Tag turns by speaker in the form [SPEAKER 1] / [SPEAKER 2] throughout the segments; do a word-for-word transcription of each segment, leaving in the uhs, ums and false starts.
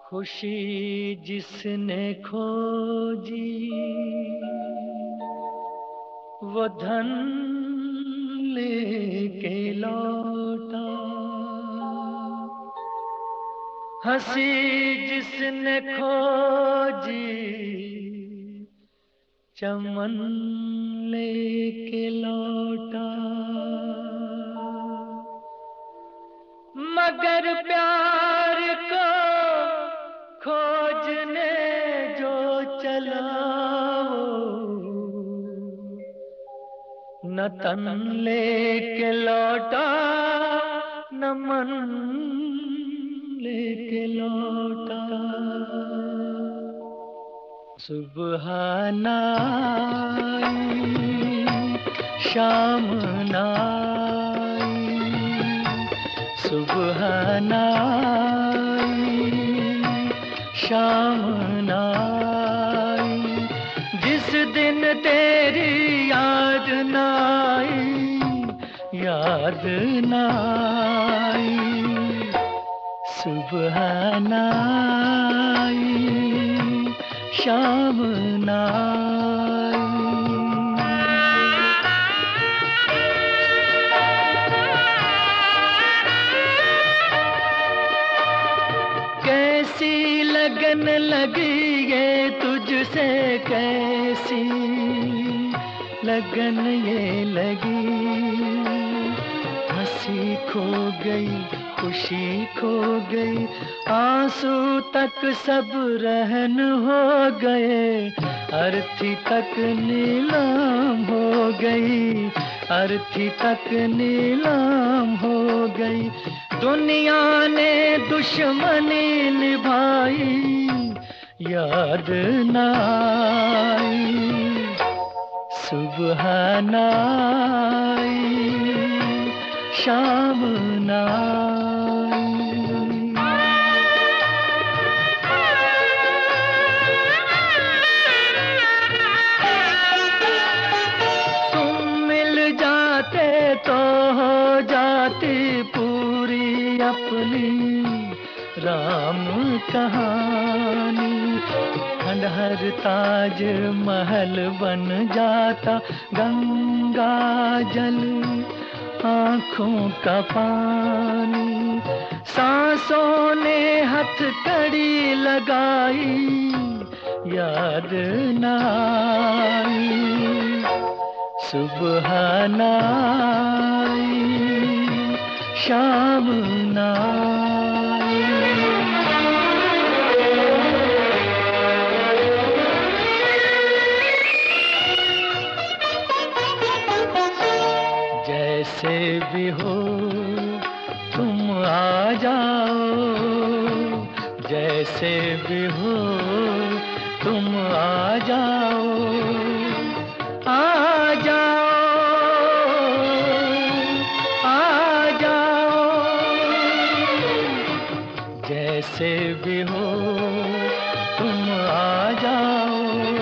[SPEAKER 1] खुशी जिसने खोजी वो धन लेके लौटा, हंसी जिसने खोजी चमन लेके लौटा। मगर प्यार को खोजने जो चला न तन लेके लौटा न मन लेके लौटा। सुबह नाई शाम नाई, सुबह नाई शाम नाई, जिस दिन तेरी याद नाई याद नाई। सुबह नाई शाम नाई। कैसी लगन लगी ये तुझसे, कैसी लगन ये लगी, हंसी खो गई खुशी खो गई, आंसू तक सब रहन हो गए, अर्थी तक नीलाम हो गई, अर्थी तक नीलाम हो गई। दुनिया ने दुश्मनी निभाई याद नाई। सुबह नाई शाम नाई। तुम मिल जाते तो हो जाती पूरी अपनी राम कहानी, खंडहर ताज महल बन जाता, गंगा जल आँखों का पानी, सांसों ने हथकड़ी लगाई याद नाई। सुबह नाई शाम नाई। जैसे भी हो तुम आ जाओ, जैसे भी हो तुम आ जाओ, आ जाओ आ जाओ। जैसे भी हो तुम आ जाओ,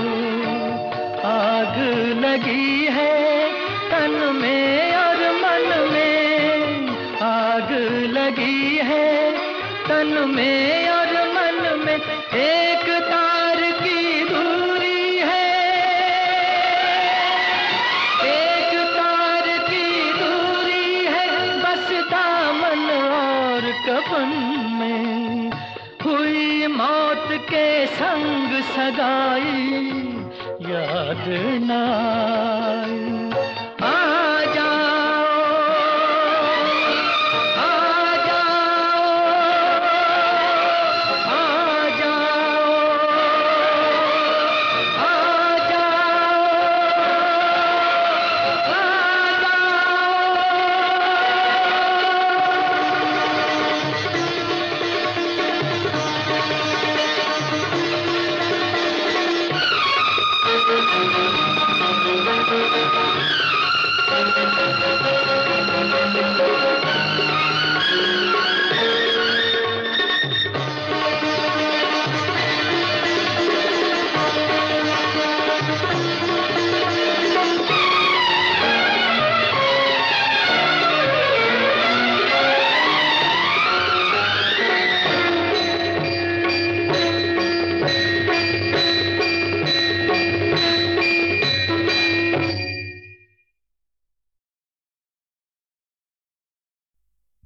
[SPEAKER 1] आग लगी है तन में और मन में, आग लगी है तन में और मन में, एक तार की दूरी है, एक तार की दूरी है, बस दामन और कफन में हुई मौत के संग सगाई याद नाई।